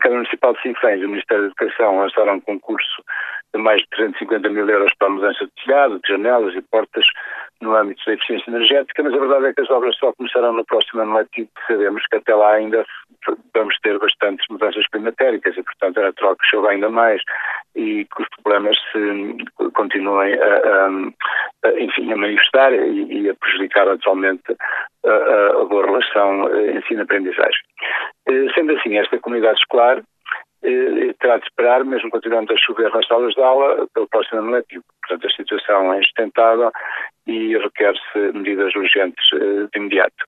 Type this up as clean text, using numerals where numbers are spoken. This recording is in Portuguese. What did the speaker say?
Câmara Municipal de Sinfãs e o Ministério da Educação lançaram um concurso de mais de 350 mil euros para a mudança de telhado, de janelas e portas no âmbito da eficiência energética, mas a verdade é que as obras só começarão no próximo ano letivo. Sabemos que até lá ainda vamos ter bastantes mudanças climatéricas e, portanto, a natural que chova ainda mais e que os problemas se continuem a manifestar e a prejudicar naturalmente a boa relação ensino-aprendizagem. Sendo assim, esta comunidade escolar terá de esperar, mesmo continuando a chover nas salas de aula, pelo próximo ano letivo. Portanto, a situação é insustentável e requer-se medidas urgentes de imediato.